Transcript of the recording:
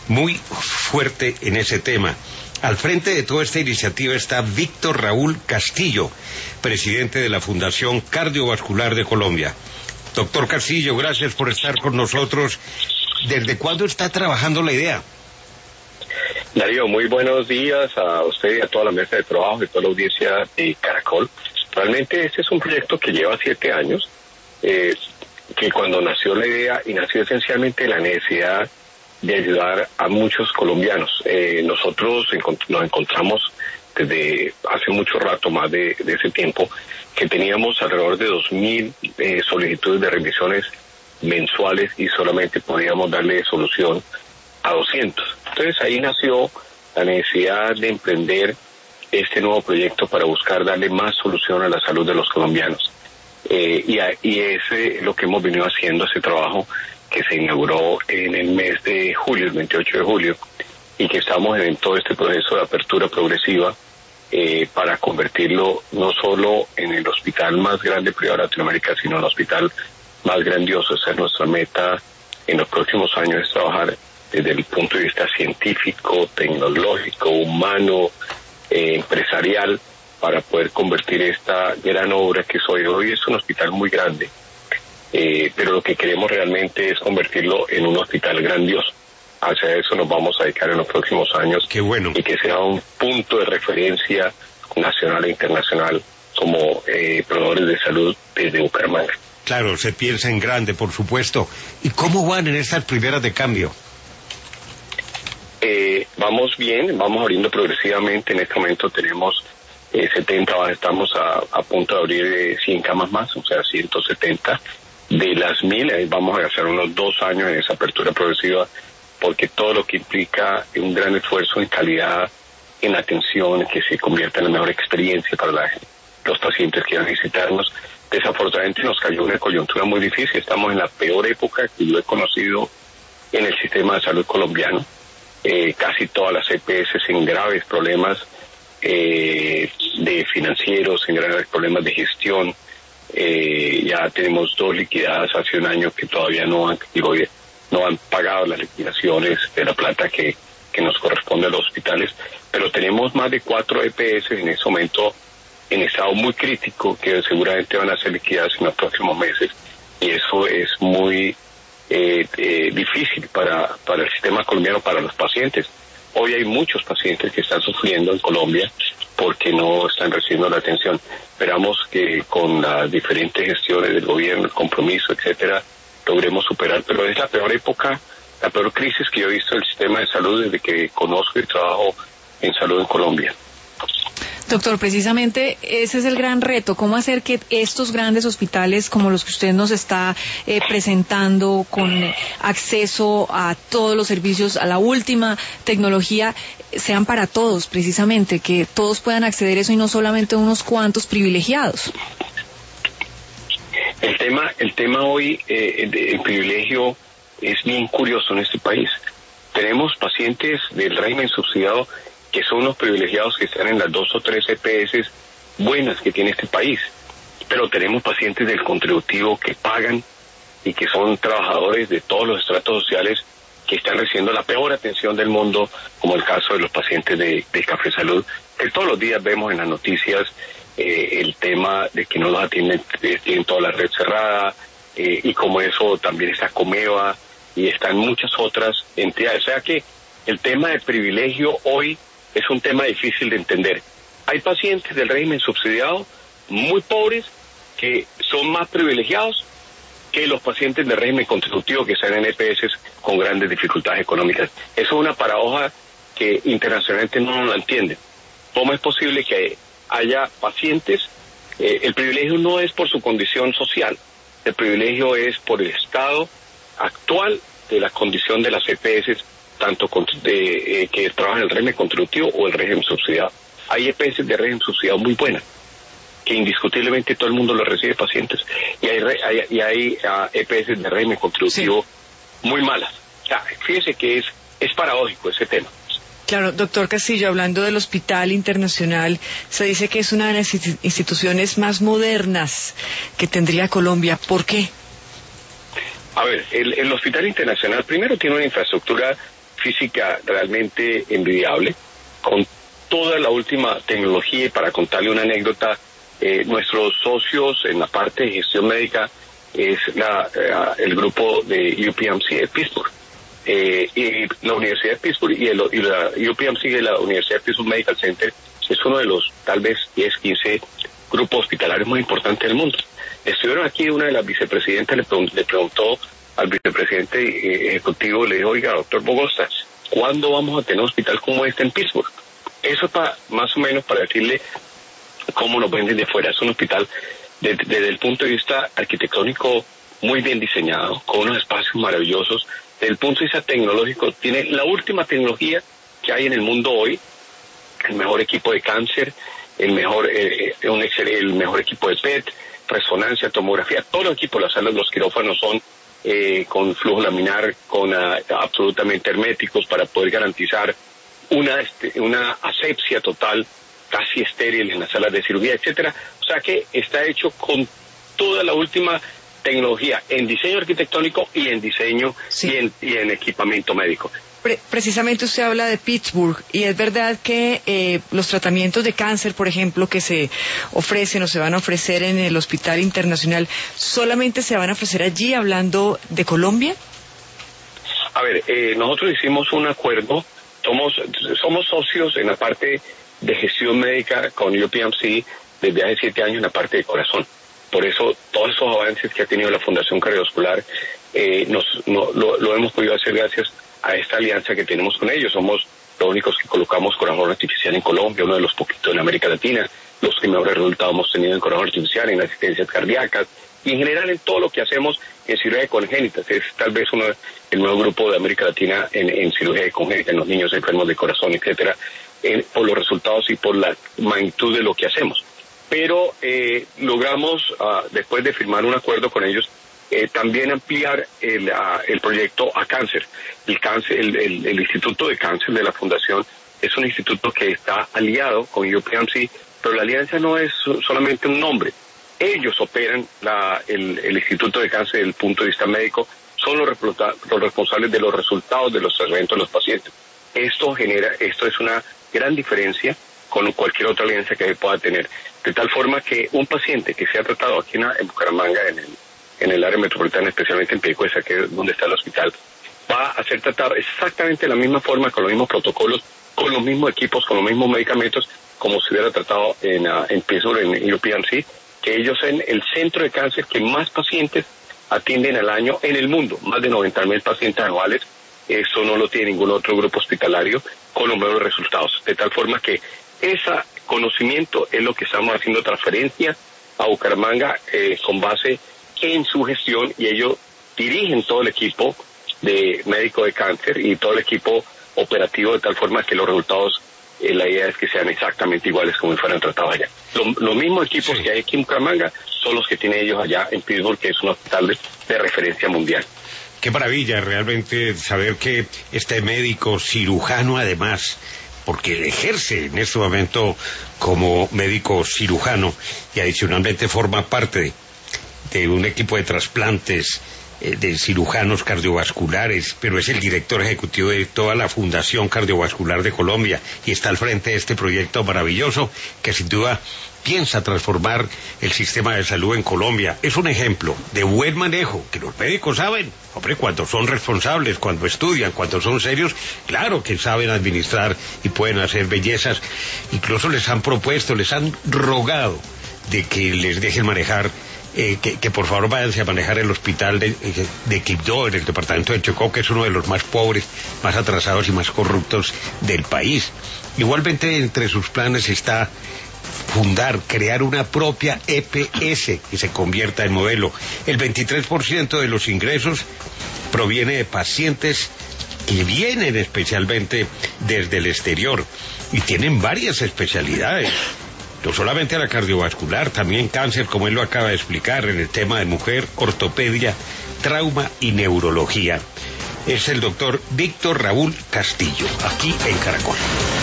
muy fuerte en ese tema. Al frente de toda esta iniciativa está Víctor Raúl Castillo, presidente de la Fundación Cardiovascular de Colombia. Doctor Castillo, gracias por estar con nosotros. ¿Desde cuándo está trabajando la idea? Darío, muy buenos días a usted y a toda la mesa de trabajo y a toda la audiencia de Caracol. Realmente este es un proyecto que lleva 7 años, que cuando nació la idea, y nació esencialmente la necesidad de ayudar a muchos colombianos. Nosotros nos encontramos desde hace mucho rato, más de ese tiempo, que teníamos alrededor de 2.000 solicitudes de revisiones mensuales y solamente podíamos darle solución a 200. Entonces ahí nació la necesidad de emprender este nuevo proyecto para buscar darle más solución a la salud de los colombianos. Y ese es lo que hemos venido haciendo, ese trabajo que se inauguró en el mes de julio, el 28 de julio, y que estamos en todo este proceso de apertura progresiva para convertirlo no solo en el hospital más grande privado de Latinoamérica, sino en el hospital más grandioso. Esa es nuestra meta en los próximos años, es trabajar desde el punto de vista científico, tecnológico, humano, empresarial, para poder convertir esta gran obra que hoy es un hospital muy grande, pero lo que queremos realmente es convertirlo en un hospital grandioso. Hacia eso nos vamos a dedicar en los próximos años. Qué bueno. Y que sea un punto de referencia nacional e internacional como proveedores de salud desde Bucaramanga. Claro, se piensa en grande, por supuesto. ¿Y cómo van en estas primeras de cambio? Vamos bien, vamos abriendo progresivamente. En este momento tenemos 70, estamos a punto de abrir 100 camas más, o sea, 170. De las 1.000, vamos a hacer unos 2 años en esa apertura progresiva, porque todo lo que implica un gran esfuerzo en calidad, en atención, que se convierta en la mejor experiencia para los pacientes que van a visitarnos. Desafortunadamente nos cayó una coyuntura muy difícil, estamos en la peor época que yo he conocido en el sistema de salud colombiano. Casi todas las EPS en graves problemas de financieros, en graves problemas de gestión. Ya tenemos 2 liquidadas hace un año que todavía no han pagado las liquidaciones de la plata que nos corresponde a los hospitales, pero tenemos más de 4 EPS en este momento en estado muy crítico que seguramente van a ser liquidadas en los próximos meses, y eso es muy difícil para el sistema colombiano, para los pacientes. Hoy hay muchos pacientes que están sufriendo en Colombia porque no están recibiendo la atención. Esperamos que con las diferentes gestiones del gobierno, el compromiso, etcétera, logremos superar, pero es la peor época, la peor crisis que yo he visto del sistema de salud desde que conozco y trabajo en salud en Colombia. Doctor, precisamente ese es el gran reto, cómo hacer que estos grandes hospitales como los que usted nos está presentando, con acceso a todos los servicios, a la última tecnología, sean para todos, precisamente, que todos puedan acceder a eso y no solamente unos cuantos privilegiados. El tema hoy, el privilegio, es bien curioso en este país. Tenemos pacientes del régimen subsidiado que son los privilegiados que están en las 2 o 3 EPS buenas que tiene este país, pero tenemos pacientes del contributivo que pagan y que son trabajadores de todos los estratos sociales que están recibiendo la peor atención del mundo, como el caso de los pacientes de Café Salud, que todos los días vemos en las noticias el tema de que no los atienden, tienen toda la red cerrada, y como eso también está Comeva y están muchas otras entidades. O sea que el tema de privilegio hoy es un tema difícil de entender. Hay pacientes del régimen subsidiado muy pobres que son más privilegiados que los pacientes del régimen contributivo que están en EPS con grandes dificultades económicas. Eso es una paradoja que internacionalmente no la entienden. ¿Cómo es posible que haya pacientes? El privilegio no es por su condición social, el privilegio es por el estado actual de la condición de las EPS, tanto que trabajan en el régimen contributivo o el régimen subsidiado. Hay EPS de régimen subsidiado muy buenas, que indiscutiblemente todo el mundo lo recibe pacientes, y hay EPS de régimen contributivo muy malas. O sea, fíjese que es paradójico ese tema. Claro, doctor Castillo, hablando del Hospital Internacional, se dice que es una de las instituciones más modernas que tendría Colombia. ¿Por qué? A ver, el Hospital Internacional primero tiene una infraestructura física realmente envidiable, con toda la última tecnología. Y para contarle una anécdota, nuestros socios en la parte de gestión médica es el grupo de UPMC de Pittsburgh. Y la Universidad de Pittsburgh y la UPMC de la Universidad de Pittsburgh Medical Center es uno de los tal vez 10, 15 grupos hospitalarios más importantes del mundo. Estuvieron aquí, una de las vicepresidentas le preguntó al vicepresidente ejecutivo, le dijo: oiga, doctor Bogosta, ¿cuándo vamos a tener un hospital como este en Pittsburgh? Eso es más o menos para decirle cómo nos ven desde fuera. Es un hospital desde el punto de vista arquitectónico muy bien diseñado, con unos espacios maravillosos. Desde el punto de vista tecnológico, tiene la última tecnología que hay en el mundo hoy, el mejor equipo de cáncer, el mejor equipo de PET, resonancia, tomografía, todo el equipo, las salas, los quirófanos son con flujo laminar, absolutamente herméticos para poder garantizar una asepsia total, casi estéril en las salas de cirugía, etcétera. O sea que está hecho con toda la última tecnología en diseño arquitectónico y en diseño, sí, y en equipamiento médico. Precisamente usted habla de Pittsburgh, y es verdad que los tratamientos de cáncer, por ejemplo, que se ofrecen o se van a ofrecer en el Hospital Internacional, ¿solamente se van a ofrecer allí, hablando de Colombia? A ver, nosotros hicimos un acuerdo, somos socios en la parte de gestión médica con UPMC desde hace 7 años en la parte de corazón. Por eso, todos esos avances que ha tenido la Fundación Cardiovascular lo hemos podido hacer gracias a esta alianza que tenemos con ellos. Somos los únicos que colocamos corazón artificial en Colombia, uno de los poquitos en América Latina, los que mejores resultados hemos tenido en corazón artificial, en asistencias cardíacas y en general en todo lo que hacemos en cirugía de congénitas. Es tal vez el nuevo grupo de América Latina en cirugía de congénita, en los niños enfermos de corazón, etcétera, por los resultados y por la magnitud de lo que hacemos. Pero logramos, después de firmar un acuerdo con ellos, también ampliar el proyecto a cáncer. El Instituto de Cáncer de la Fundación es un instituto que está aliado con UPMC, pero la alianza no es solamente un nombre. Ellos operan el Instituto de Cáncer desde el punto de vista médico, son los responsables de los resultados de los tratamientos de los pacientes. Esto es una gran diferencia con cualquier otra alianza que pueda tener. De tal forma que un paciente que sea tratado aquí en Bucaramanga, en el área metropolitana, especialmente en Piedecuesta, que es donde está el hospital, va a ser tratado exactamente de la misma forma, con los mismos protocolos, con los mismos equipos, con los mismos medicamentos, como se hubiera tratado en Pittsburgh, en UPMC, que ellos son el centro de cáncer que más pacientes atienden al año en el mundo, más de 90,000 pacientes anuales. Eso no lo tiene ningún otro grupo hospitalario con los mejores resultados. De tal forma que ese conocimiento es lo que estamos haciendo transferencia a Bucaramanga con base en su gestión, y ellos dirigen todo el equipo de médico de cáncer y todo el equipo operativo, de tal forma que los resultados, la idea es que sean exactamente iguales como si fueran tratados allá. Los mismos equipos, sí, que hay aquí en Bucaramanga son los que tienen ellos allá en Pittsburgh, que es un hospital de referencia mundial. Qué maravilla realmente saber que este médico cirujano, además, porque ejerce en este momento como médico cirujano y adicionalmente forma parte de un equipo de trasplantes, de cirujanos cardiovasculares, pero es el director ejecutivo de toda la Fundación Cardiovascular de Colombia y está al frente de este proyecto maravilloso que sin duda piensa transformar el sistema de salud en Colombia. Es un ejemplo de buen manejo, que los médicos saben, hombre, cuando son responsables, cuando estudian, cuando son serios, claro que saben administrar y pueden hacer bellezas. Incluso les han propuesto, les han rogado de que les dejen manejar, que por favor váyanse a manejar el hospital de Quibdó, en el departamento de Chocó, que es uno de los más pobres, más atrasados y más corruptos del país. Igualmente entre sus planes está crear una propia EPS que se convierta en modelo. El 23% de los ingresos proviene de pacientes que vienen especialmente desde el exterior y tienen varias especialidades. No solamente a la cardiovascular, también cáncer, como él lo acaba de explicar, en el tema de mujer, ortopedia, trauma y neurología. Es el doctor Víctor Raúl Castillo, aquí en Caracol.